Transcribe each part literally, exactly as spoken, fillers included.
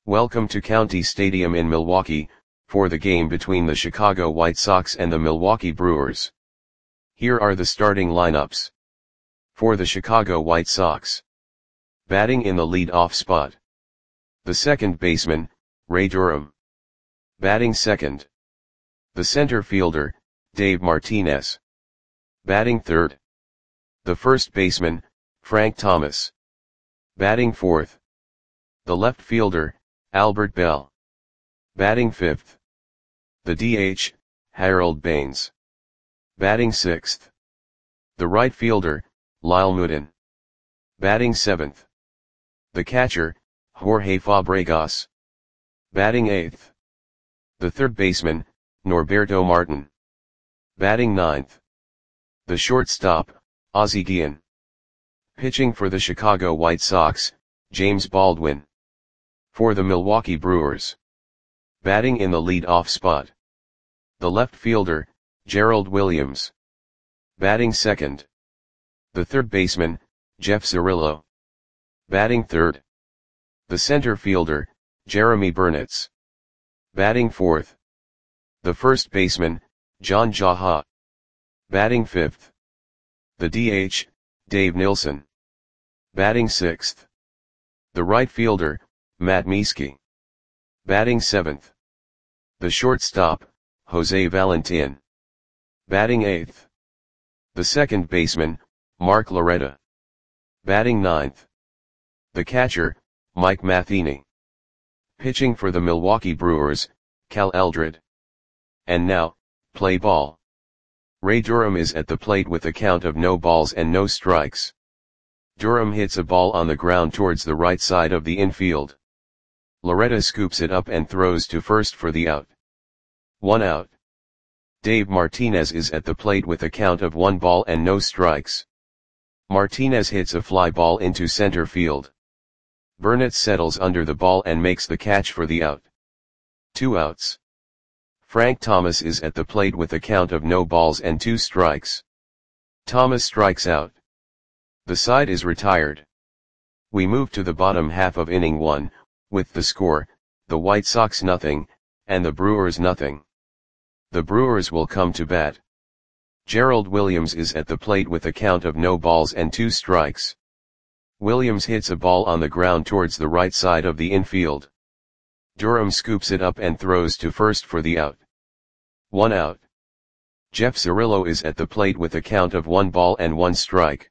Welcome to County Stadium in Milwaukee, for the game between the Chicago White Sox and the Milwaukee Brewers. Here are the starting lineups. For the Chicago White Sox. Batting in the lead-off spot. The second baseman, Ray Durham. Batting second. The center fielder, Dave Martinez. Batting third. The first baseman, Frank Thomas. Batting fourth. The left fielder, Albert Belle. Batting fifth. The D H, Harold Baines. Batting sixth. The right fielder, Lyle Moodin. Batting seventh. The catcher, Jorge Fabregas. Batting eighth. The third baseman, Norberto Martin. Batting ninth. The shortstop, Ozzie Guillen. Pitching for the Chicago White Sox, James Baldwin. For the Milwaukee Brewers. Batting in the lead-off spot. The left fielder, Gerald Williams. Batting second. The third baseman, Jeff Cirillo. Batting third. The center fielder, Jeremy Burnitz. Batting fourth. The first baseman, John Jaha. Batting fifth. The D H, Dave Nilsson. Batting sixth. The right fielder, Matt Mieske. Batting seventh. The shortstop, Jose Valentin. Batting eighth. The second baseman, Mark Loretta. Batting ninth. The catcher, Mike Matheny. Pitching for the Milwaukee Brewers, Cal Eldred. And now, play ball. Ray Durham is at the plate with a count of no balls and no strikes. Durham hits a ball on the ground towards the right side of the infield. Loretta scoops it up and throws to first for the out. One out. Dave Martinez is at the plate with a count of one ball and no strikes. Martinez hits a fly ball into center field. Burnitz settles under the ball and makes the catch for the out. Two outs. Frank Thomas is at the plate with a count of no balls and two strikes. Thomas strikes out. The side is retired. We move to the bottom half of inning one, with the score, the White Sox nothing, and the Brewers nothing. The Brewers will come to bat. Gerald Williams is at the plate with a count of no balls and two strikes. Williams hits a ball on the ground towards the right side of the infield. Durham scoops it up and throws to first for the out. One out. Jeff Cirillo is at the plate with a count of one ball and one strike.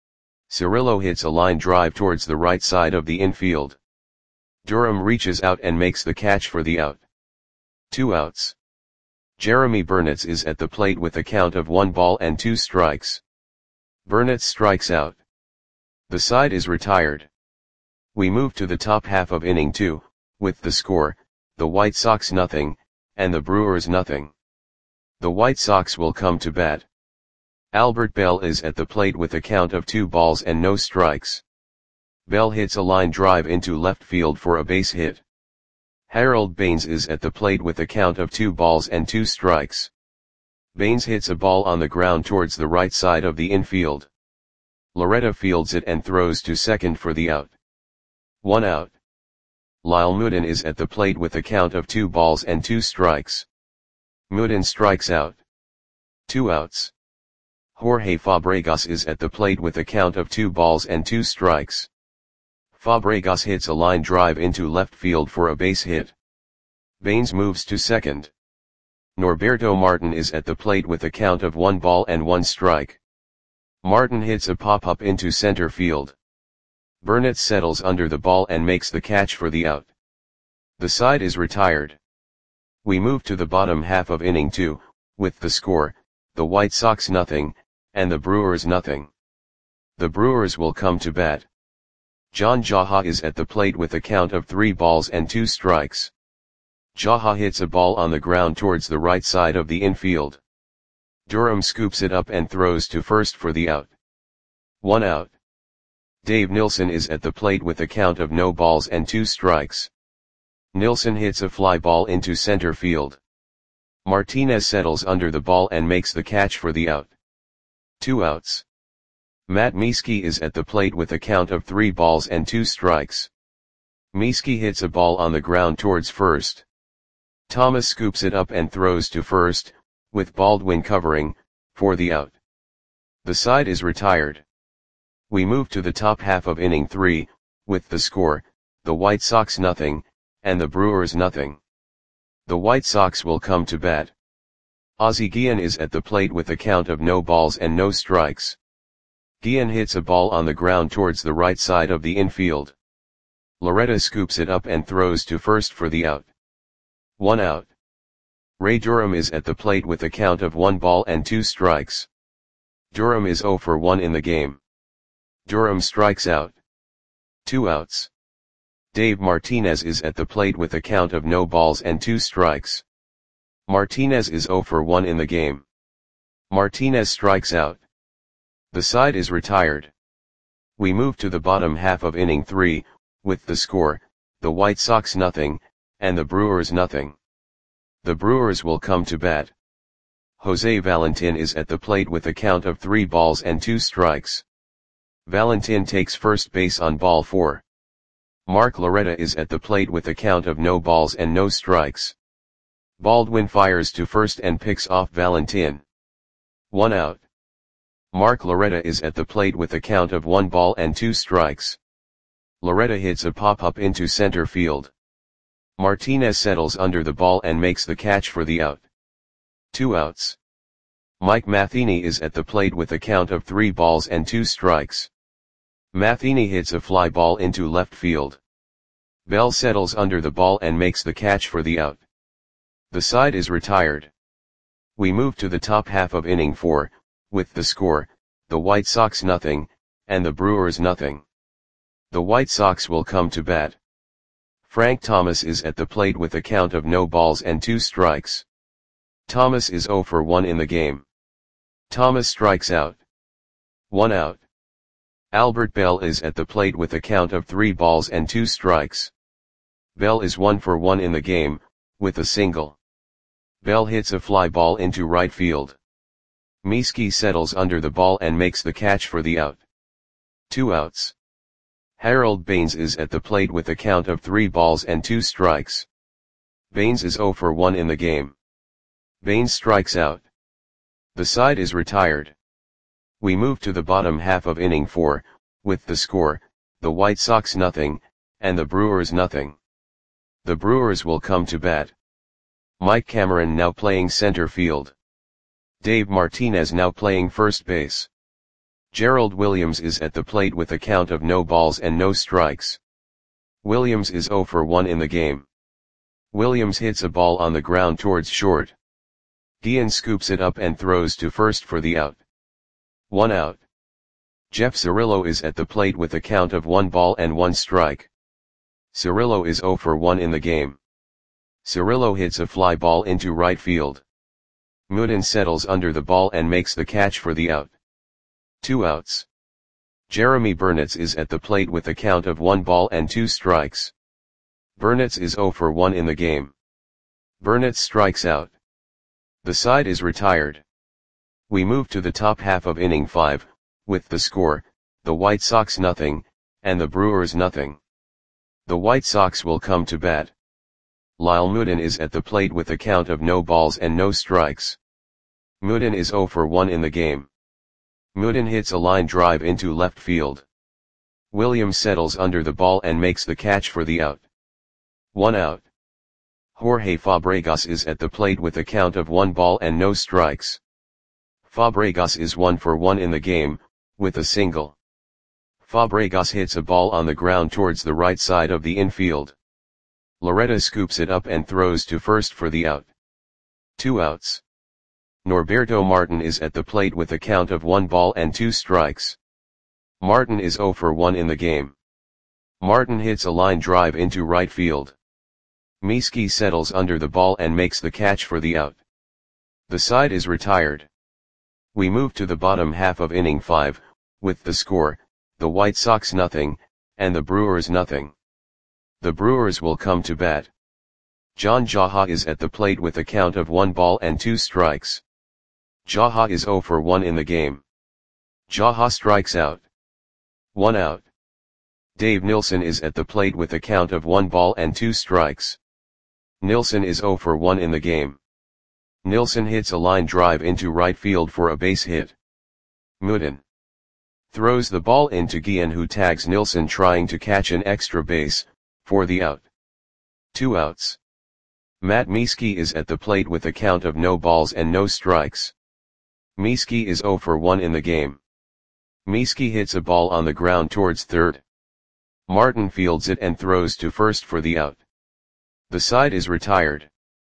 Cirillo hits a line drive towards the right side of the infield. Durham reaches out and makes the catch for the out. Two outs. Jeremy Burnitz is at the plate with a count of one ball and two strikes. Burnitz strikes out. The side is retired. We move to the top half of inning two, with the score, the White Sox nothing, and the Brewers nothing. The White Sox will come to bat. Albert Belle is at the plate with a count of two balls and no strikes. Belle hits a line drive into left field for a base hit. Harold Baines is at the plate with a count of two balls and two strikes. Baines hits a ball on the ground towards the right side of the infield. Loretta fields it and throws to second for the out. One out. Lyle Moodin is at the plate with a count of two balls and two strikes. Moodin strikes out. Two outs. Jorge Fabregas is at the plate with a count of two balls and two strikes. Fabregas hits a line drive into left field for a base hit. Baines moves to second. Norberto Martin is at the plate with a count of one ball and one strike. Martin hits a pop-up into center field. Burnitz settles under the ball and makes the catch for the out. The side is retired. We move to the bottom half of inning two, with the score, the White Sox nothing, and the Brewers nothing. The Brewers will come to bat. John Jaha is at the plate with a count of three balls and two strikes. Jaha hits a ball on the ground towards the right side of the infield. Durham scoops it up and throws to first for the out. One out. Dave Nilsson is at the plate with a count of no balls and two strikes. Nilsson hits a fly ball into center field. Martinez settles under the ball and makes the catch for the out. Two outs. Matt Mieske is at the plate with a count of three balls and two strikes. Miski hits a ball on the ground towards first. Thomas scoops it up and throws to first, with Baldwin covering, for the out. The side is retired. We move to the top half of inning three, with the score, the White Sox nothing, and the Brewers nothing. The White Sox will come to bat. Ozzie Guillen is at the plate with a count of no balls and no strikes. Guillen hits a ball on the ground towards the right side of the infield. Loretta scoops it up and throws to first for the out. One out. Ray Durham is at the plate with a count of one ball and two strikes. Durham is zero for one in the game. Durham strikes out. Two outs. Dave Martinez is at the plate with a count of no balls and two strikes. Martinez is zero for one in the game. Martinez strikes out. The side is retired. We move to the bottom half of inning three, with the score, the White Sox nothing, and the Brewers nothing. The Brewers will come to bat. Jose Valentin is at the plate with a count of three balls and two strikes. Valentin takes first base on ball four. Mark Loretta is at the plate with a count of no balls and no strikes. Baldwin fires to first and picks off Valentin. One out. Mark Loretta is at the plate with a count of one ball and two strikes. Loretta hits a pop-up into center field. Martinez settles under the ball and makes the catch for the out. Two outs. Mike Matheny is at the plate with a count of three balls and two strikes. Matheny hits a fly ball into left field. Bell settles under the ball and makes the catch for the out. The side is retired. We move to the top half of inning four, with the score, the White Sox nothing, and the Brewers nothing. The White Sox will come to bat. Frank Thomas is at the plate with a count of no balls and two strikes. Thomas is zero for one in the game. Thomas strikes out. One out. Albert Bell is at the plate with a count of three balls and two strikes. Bell is one for one in the game, with a single. Bell hits a fly ball into right field. Miski settles under the ball and makes the catch for the out. Two outs. Harold Baines is at the plate with a count of three balls and two strikes. Baines is zero for one in the game. Baines strikes out. The side is retired. We move to the bottom half of inning four, with the score, the White Sox nothing, and the Brewers nothing. The Brewers will come to bat. Mike Cameron now playing center field. Dave Martinez now playing first base. Gerald Williams is at the plate with a count of no balls and no strikes. Williams is zero for one in the game. Williams hits a ball on the ground towards short. Guillen scoops it up and throws to first for the out. One out. Jeff Cirillo is at the plate with a count of one ball and one strike. Cirillo is zero for one in the game. Cirillo hits a fly ball into right field. Mooden settles under the ball and makes the catch for the out. Two outs. Jeremy Burnitz is at the plate with a count of one ball and two strikes. Burnitz is zero for one in the game. Burnitz strikes out. The side is retired. We move to the top half of inning five, with the score, the White Sox nothing, and the Brewers nothing. The White Sox will come to bat. Lyle Mooden is at the plate with a count of no balls and no strikes. Mooden is zero for one in the game. Mooden hits a line drive into left field. Williams settles under the ball and makes the catch for the out. One out. Jorge Fabregas is at the plate with a count of one ball and no strikes. Fabregas is one for one in the game, with a single. Fabregas hits a ball on the ground towards the right side of the infield. Loretta scoops it up and throws to first for the out. Two outs. Norberto Martin is at the plate with a count of one ball and two strikes. Martin is zero for one in the game. Martin hits a line drive into right field. Miski settles under the ball and makes the catch for the out. The side is retired. We move to the bottom half of inning five, with the score, the White Sox nothing, and the Brewers nothing. The Brewers will come to bat. John Jaha is at the plate with a count of one ball and two strikes. Jaha is zero for one in the game. Jaha strikes out. One out. Dave Nilsson is at the plate with a count of one ball and two strikes. Nilsson is zero for one in the game. Nilsson hits a line drive into right field for a base hit. Mooden throws the ball into Guillen, who tags Nilsson trying to catch an extra base, for the out. Two outs. Matt Mieske is at the plate with a count of no balls and no strikes. Mieske is zero for one in the game. Mieske hits a ball on the ground towards third. Martin fields it and throws to first for the out. The side is retired.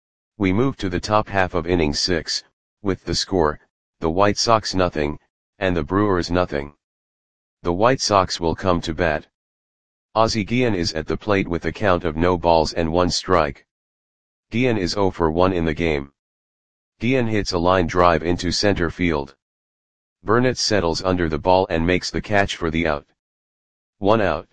We move to the top half of inning six, with the score, the White Sox nothing, and the Brewers nothing. The White Sox will come to bat. Ozzie Guillen is at the plate with a count of no balls and one strike. Guillen is zero for one in the game. Guillen hits a line drive into center field. Burnett settles under the ball and makes the catch for the out. One out.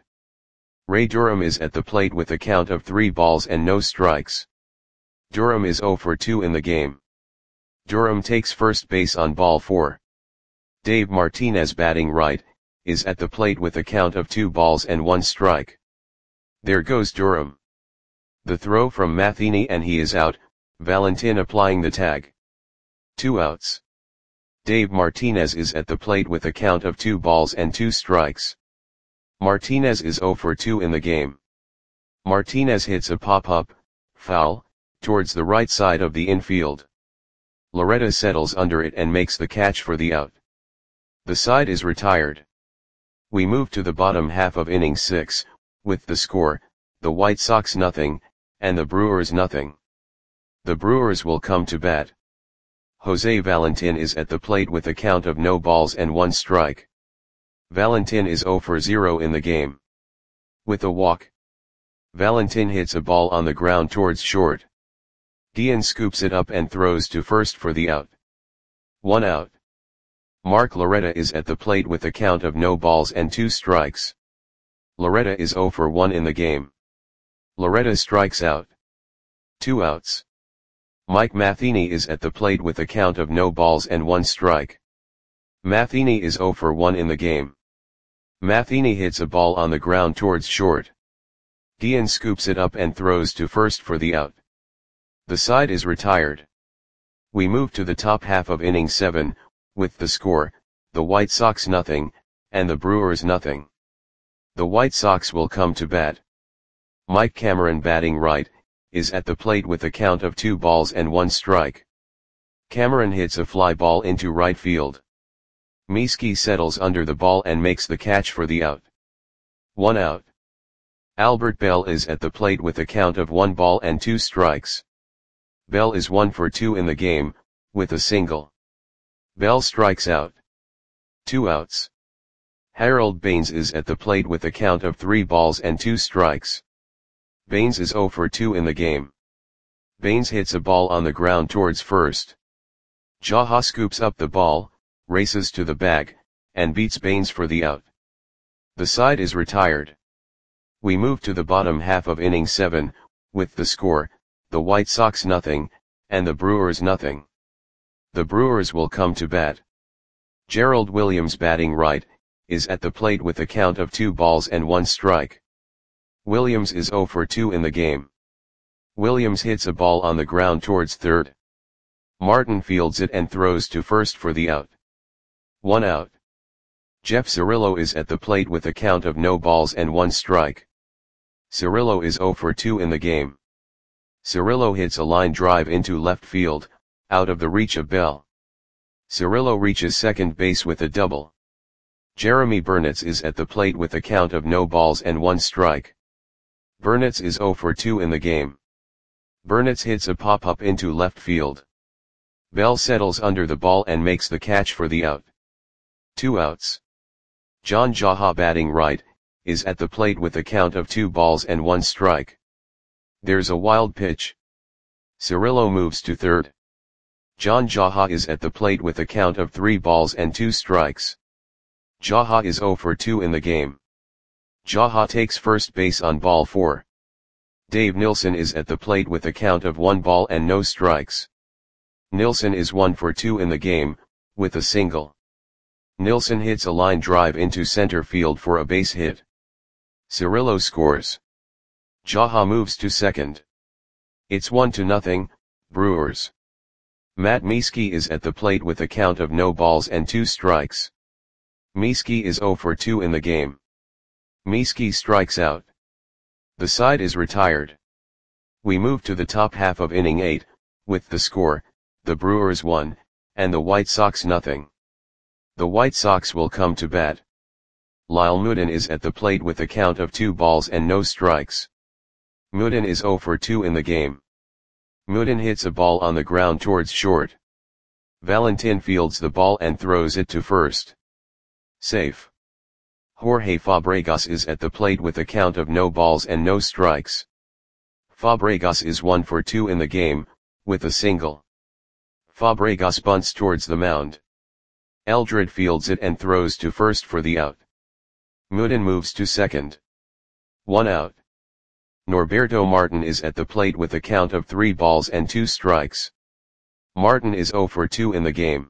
Ray Durham is at the plate with a count of three balls and no strikes. Durham is zero for two in the game. Durham takes first base on ball four. Dave Martinez, batting right, is at the plate with a count of two balls and one strike. There goes Durham. The throw from Matheny and he is out, Valentin applying the tag. Two outs. Dave Martinez is at the plate with a count of two balls and two strikes. Martinez is zero for two in the game. Martinez hits a pop-up, foul, towards the right side of the infield. Loretta settles under it and makes the catch for the out. The side is retired. We move to the bottom half of inning six, with the score, the White Sox nothing, and the Brewers nothing. The Brewers will come to bat. Jose Valentin is at the plate with a count of no balls and one strike. Valentin is zero for zero in the game. With a walk, Valentin hits a ball on the ground towards short. Guillen scoops it up and throws to first for the out. One out. Mark Loretta is at the plate with a count of no balls and two strikes. Loretta is zero for one in the game. Loretta strikes out. Two outs. Mike Matheny is at the plate with a count of no balls and one strike. Matheny is zero for one in the game. Matheny hits a ball on the ground towards short. Guillen scoops it up and throws to first for the out. The side is retired. We move to the top half of inning seven, with the score, the White Sox nothing, and the Brewers nothing. The White Sox will come to bat. Mike Cameron, batting right, is at the plate with a count of two balls and one strike. Cameron hits a fly ball into right field. Mieske settles under the ball and makes the catch for the out. One out. Albert Bell is at the plate with a count of one ball and two strikes. Bell is one for two in the game, with a single. Bell strikes out. Two outs. Harold Baines is at the plate with a count of three balls and two strikes. Baines is zero for two in the game. Baines hits a ball on the ground towards first. Jaha scoops up the ball, races to the bag, and beats Baines for the out. The side is retired. We move to the bottom half of inning seven, with the score, the White Sox nothing, and the Brewers nothing. The Brewers will come to bat. Gerald Williams, batting right, is at the plate with a count of two balls and one strike. Williams is zero for two in the game. Williams hits a ball on the ground towards third. Martin fields it and throws to first for the out. One out. Jeff Cirillo is at the plate with a count of no balls and one strike. Cirillo is zero for two in the game. Cirillo hits a line drive into left field, out of the reach of Bell. Cirillo reaches second base with a double. Jeremy Burnitz is at the plate with a count of no balls and one strike. Burnitz is zero for two in the game. Burnitz hits a pop-up into left field. Bell settles under the ball and makes the catch for the out. Two outs. John Jaha, batting right, is at the plate with a count of two balls and one strike. There's a wild pitch. Cirillo moves to third. John Jaha is at the plate with a count of three balls and two strikes. Jaha is zero for two in the game. Jaha takes first base on ball four. Dave Nilsson is at the plate with a count of one ball and no strikes. Nilsson is one for two in the game, with a single. Nilsson hits a line drive into center field for a base hit. Cirillo scores. Jaha moves to second. It's one to nothing, Brewers. Matt Mieske is at the plate with a count of no balls and two strikes. Mieske is zero for two in the game. Mieske strikes out. The side is retired. We move to the top half of inning eight, with the score, the Brewers one, and the White Sox nothing. The White Sox will come to bat. Lyle Moodin is at the plate with a count of two balls and no strikes. Moodin is zero for two in the game. Moodin hits a ball on the ground towards short. Valentin fields the ball and throws it to first. Safe. Jorge Fabregas is at the plate with a count of no balls and no strikes. Fabregas is one for two in the game, with a single. Fabregas bunts towards the mound. Eldred fields it and throws to first for the out. Moodin moves to second. One out. Norberto Martin is at the plate with a count of three balls and two strikes. Martin is zero for two in the game.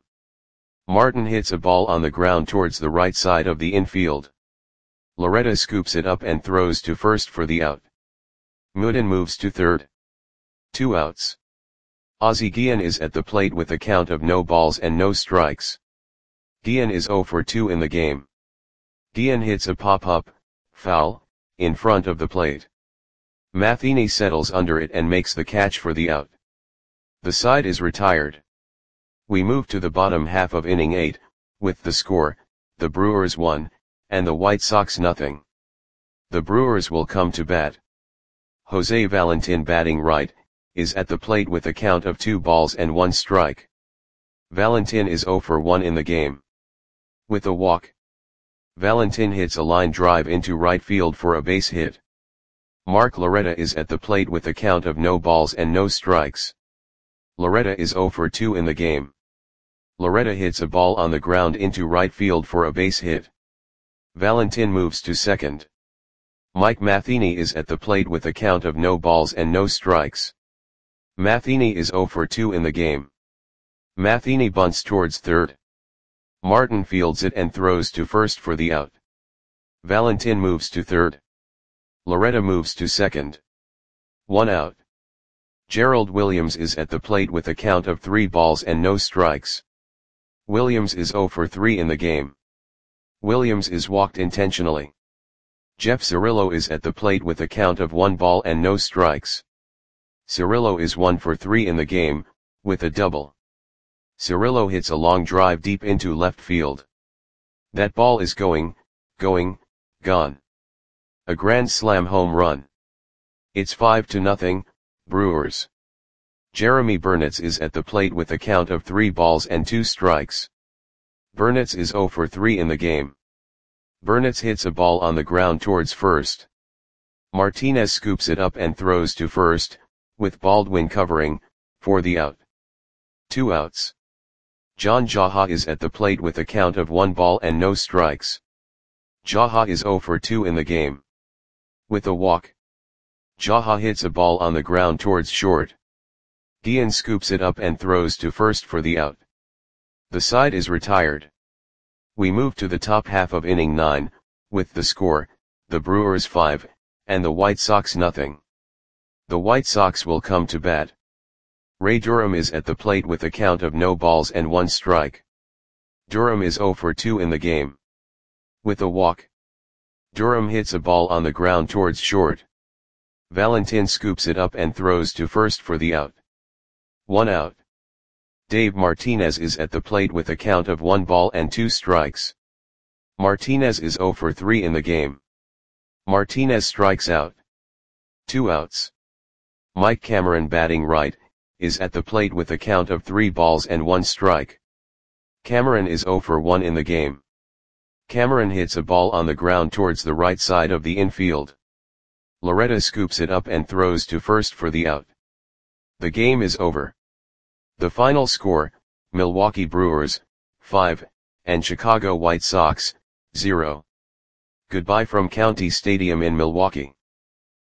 Martin hits a ball on the ground towards the right side of the infield. Loretta scoops it up and throws to first for the out. Moodin moves to third. Two outs. Ozzie Guillen is at the plate with a count of no balls and no strikes. Guillen is zero for two in the game. Guillen hits a pop-up, foul, in front of the plate. Matheny settles under it and makes the catch for the out. The side is retired. We move to the bottom half of inning eight, with the score, the Brewers one, and the White Sox nothing. The Brewers will come to bat. Jose Valentin, batting right, is at the plate with a count of two balls and one strike. Valentin is zero for one in the game. With a walk, Valentin hits a line drive into right field for a base hit. Mark Loretta is at the plate with a count of no balls and no strikes. Loretta is zero for two in the game. Loretta hits a ball on the ground into right field for a base hit. Valentin moves to second. Mike Matheny is at the plate with a count of no balls and no strikes. Matheny is zero for two in the game. Matheny bunts towards third. Martin fields it and throws to first for the out. Valentin moves to third. Loretta moves to second. One out. Gerald Williams is at the plate with a count of three balls and no strikes. Williams is zero for three in the game. Williams is walked intentionally. Jeff Cirillo is at the plate with a count of one ball and no strikes. Cirillo is one for three in the game, with a double. Cirillo hits a long drive deep into left field. That ball is going, going, gone. A grand slam home run. It's five to nothing, Brewers. Jeremy Burnitz is at the plate with a count of three balls and two strikes. Burnitz is zero for three in the game. Burnitz hits a ball on the ground towards first. Martinez scoops it up and throws to first, with Baldwin covering, for the out. Two outs. John Jaha is at the plate with a count of one ball and no strikes. Jaha is zero for two in the game. With a walk, Jaha hits a ball on the ground towards short. Guillen scoops it up and throws to first for the out. The side is retired. We move to the top half of inning nine, with the score, the Brewers five, and the White Sox nothing. The White Sox will come to bat. Ray Durham is at the plate with a count of no balls and one strike. Durham is zero for two in the game. With a walk, Durham hits a ball on the ground towards short. Valentin scoops it up and throws to first for the out. One out. Dave Martinez is at the plate with a count of one ball and two strikes. Martinez is zero for three in the game. Martinez strikes out. Two outs. Mike Cameron, batting right, is at the plate with a count of three balls and one strike. Cameron is zero for one in the game. Cameron hits a ball on the ground towards the right side of the infield. Loretta scoops it up and throws to first for the out. The game is over. The final score, Milwaukee Brewers, five, and Chicago White Sox, zero. Goodbye from County Stadium in Milwaukee.